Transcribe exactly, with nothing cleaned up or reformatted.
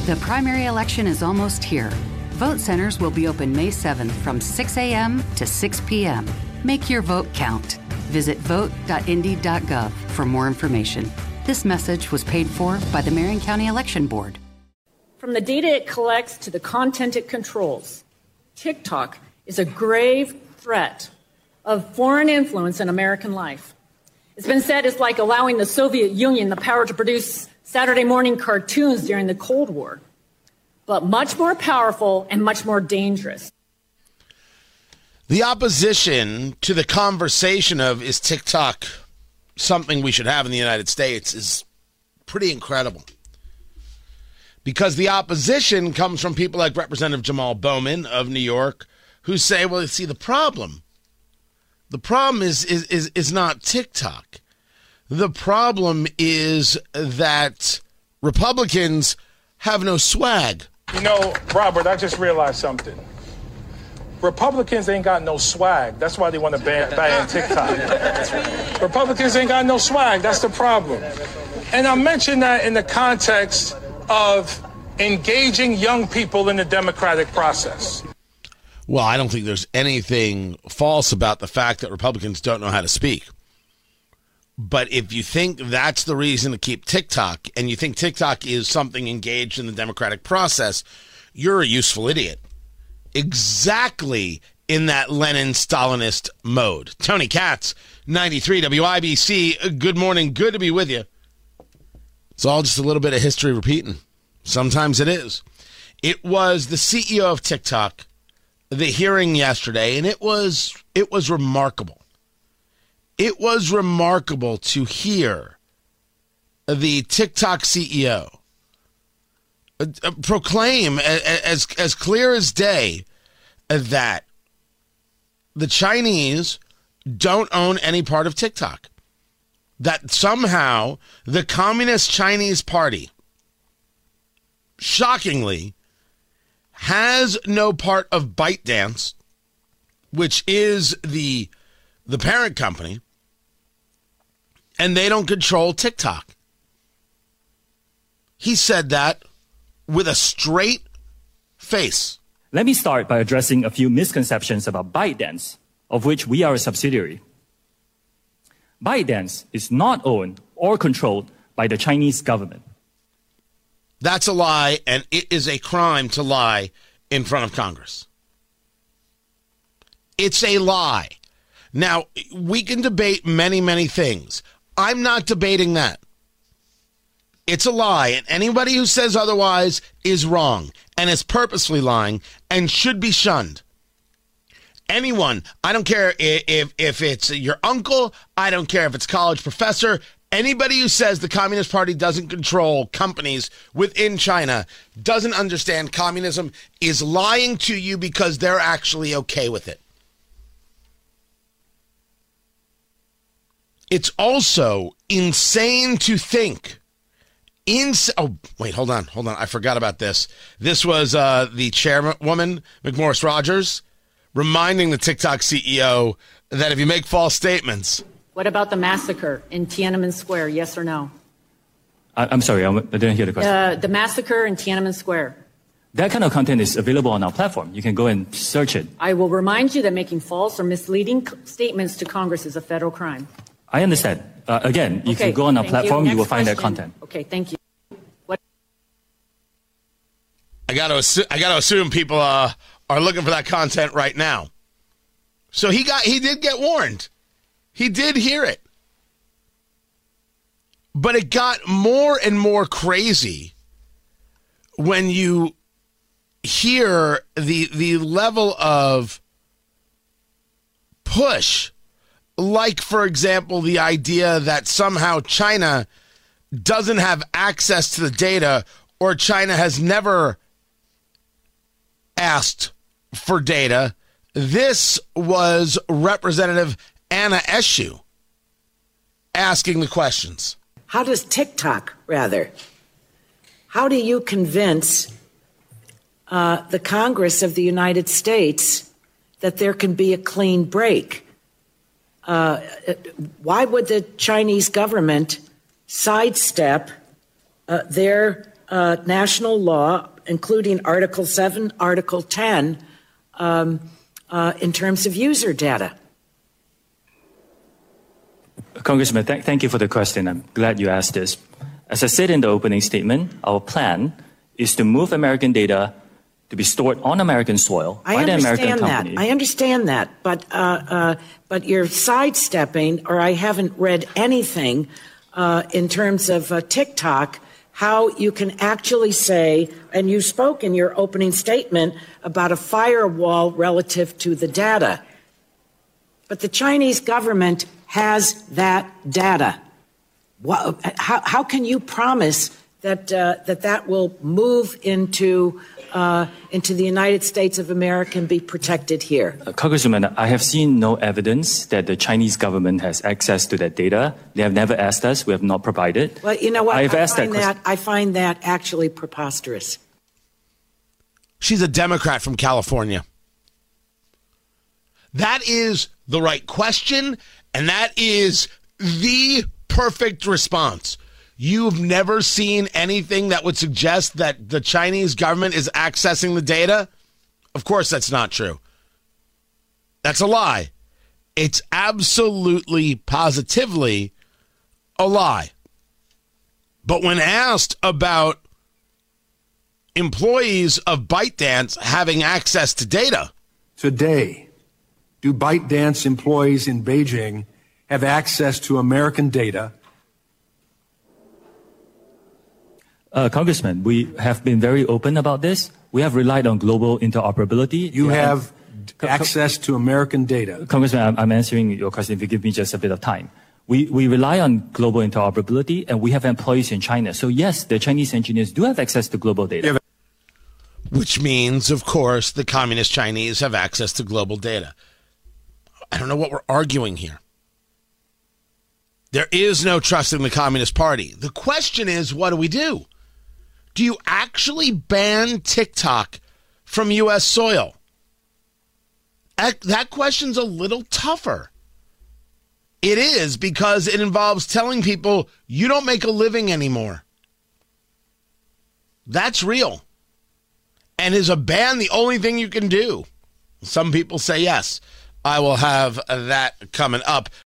The primary election is almost here. Vote centers will be open May seventh from six a.m. to six p.m. Make your vote count. Visit vote dot indy dot gov for more information. This message was paid for by the Marion County Election Board. From the data it collects to the content it controls, TikTok is a grave threat of foreign influence in American life. It's been said it's like allowing the Soviet Union the power to produce Saturday morning cartoons during the Cold War, but much more powerful and much more dangerous. The opposition to the conversation of is TikTok something we should have in the United States is pretty incredible. Because the opposition comes from people like Representative Jamal Bowman of New York, who say, well, see, the problem, the problem is is is, is not TikTok. The problem is that Republicans have no swag. You know, Robert, I just realized something. Republicans ain't got no swag. That's why they want to ban, ban TikTok. Republicans ain't got no swag. That's the problem. And I mention that in the context of engaging young people in the democratic process. Well, I don't think there's anything false about the fact that Republicans don't know how to speak. But if you think that's the reason to keep TikTok, and you think TikTok is something engaged in the democratic process, you're a useful idiot. Exactly in that Lenin-Stalinist mode. Tony Katz, ninety-three W I B C. Good morning. Good to be with you. It's all just a little bit of history repeating. Sometimes it is. It was the C E O of TikTok, the hearing yesterday, and it was it was remarkable. It was remarkable to hear the TikTok C E O uh, proclaim as as clear as day that the Chinese don't own any part of TikTok. That somehow the Communist Chinese Party, shockingly, has no part of ByteDance, which is the the parent company, and they don't control TikTok. He said that with a straight face. Let me start by addressing a few misconceptions about ByteDance, of which we are a subsidiary. ByteDance is not owned or controlled by the Chinese government. That's a lie, and it is a crime to lie in front of Congress. It's a lie. Now, we can debate many, many things. I'm not debating that. It's a lie, and anybody who says otherwise is wrong and is purposely lying and should be shunned. Anyone, I don't care if, if, if it's your uncle, I don't care if it's a college professor, anybody who says the Communist Party doesn't control companies within China doesn't understand communism, is lying to you because they're actually okay with it. It's also insane to think. Ins- oh, wait, hold on, hold on. I forgot about this. This was uh, the chairwoman, McMorris Rogers, reminding the TikTok C E O that if you make false statements. What about the massacre in Tiananmen Square, yes or no? I- I'm sorry, I didn't hear the question. Uh, the massacre in Tiananmen Square. That kind of content is available on our platform. You can go and search it. I will remind you that making false or misleading c- statements to Congress is a federal crime. I understand. Uh, again, if okay, you go on our thank platform, you, you will Next find question. that content. Okay, thank you. What? I got to assu- I got to assume people uh, are looking for that content right now. So he got he did get warned. He did hear it. But it got more and more crazy when you hear the the level of push. Like, for example, the idea that somehow China doesn't have access to the data, or China has never asked for data. This was Representative Anna Eshoo asking the questions. How does TikTok, rather, how do you convince uh, the Congress of the United States that there can be a clean break? Uh, why would the Chinese government sidestep uh, their uh, national law, including Article seven, Article ten, um, uh, in terms of user data? Congressman, th- thank you for the question. I'm glad you asked this. As I said in the opening statement, our plan is to move American data to be stored on American soil I by the American understand that. company. I understand that, but uh, uh, but you're sidestepping, or I haven't read anything uh, in terms of uh, TikTok, how you can actually say, and you spoke in your opening statement about a firewall relative to the data. But the Chinese government has that data. What, how, how can you promise that uh, that that will move into uh, into the United States of America and be protected here? Uh, Congressman, I have seen no evidence that the Chinese government has access to that data. They have never asked us. We have not provided. Well, you know what? I've I asked find that, that I find that actually preposterous. She's a Democrat from California. That is the right question, and that is the perfect response. You've never seen anything that would suggest that the Chinese government is accessing the data? Of course that's not true. That's a lie. It's absolutely, positively a lie. But when asked about employees of ByteDance having access to data, today, do ByteDance employees in Beijing have access to American data? Uh, Congressman, we have been very open about this. We have relied on global interoperability. You yeah, have co- access to American data. Congressman, I'm, I'm answering your question if you give me just a bit of time. We, we rely on global interoperability, and we have employees in China. So yes, the Chinese engineers do have access to global data. which means, of course, the communist Chinese have access to global data. I don't know what we're arguing here. There is no trust in the Communist Party. The question is, what do we do? Do you actually ban TikTok from U S soil? That, that question's a little tougher. It is, because it involves telling people you don't make a living anymore. That's real. And is a ban the only thing you can do? Some people say yes. I will have that coming up.